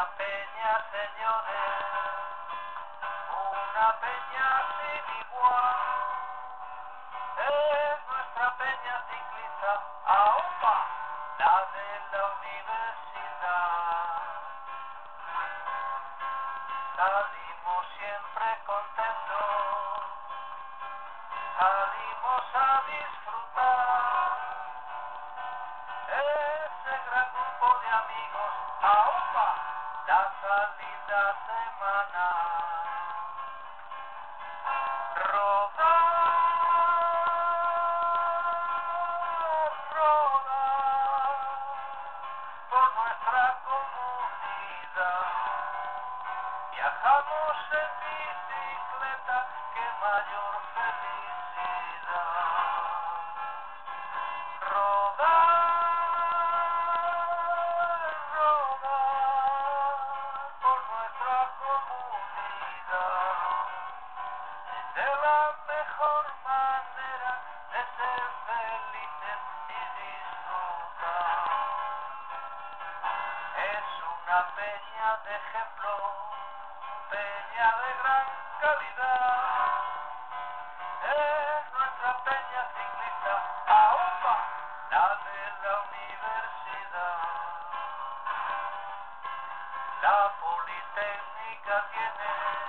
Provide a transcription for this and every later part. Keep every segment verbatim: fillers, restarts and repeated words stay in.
una peña, señores, una peña sin igual. Es nuestra peña ciclista, ¡aupa!, la de la universidad. Salimos siempre contentos, salimos a disfrutar. Ese gran grupo de amigos, ¡aupa!, la salida semana. Rodar, rodar por nuestra comunidad. Viajamos en bicicleta, qué mayor felicidad. Rodar, rodar por nuestra comunidad. De la mejor manera de ser felices y disfrutar. Es una peña de ejemplo, peña de gran calidad. Es nuestra peña ciclista, ¡aupa!, la de la universidad. La Politécnica tiene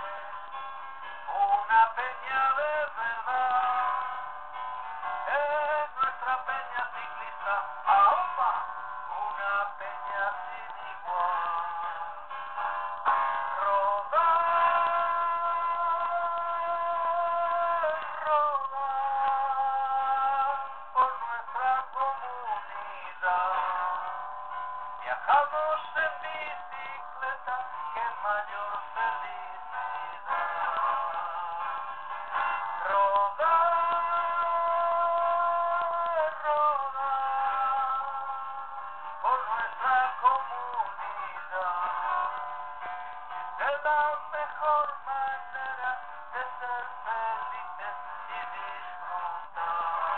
una peña de verdad. Es nuestra peña ciclista, ¡aupa!, una peña sin igual. Rodar, rodar por nuestra comunidad. Viajamos en bicicleta, qué mayor felicidad. Rodar, rodar por nuestra comunidad. De la mejor manera de ser felices y disfrutar.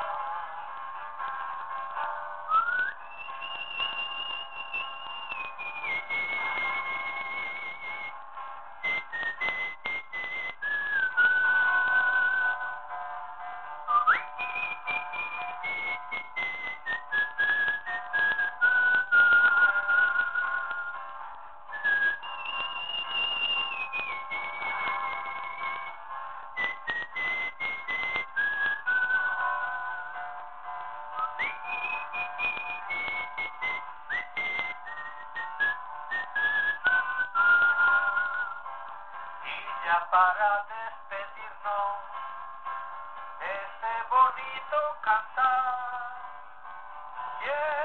Y ya para despedirnos de este bonito cantar, yeah.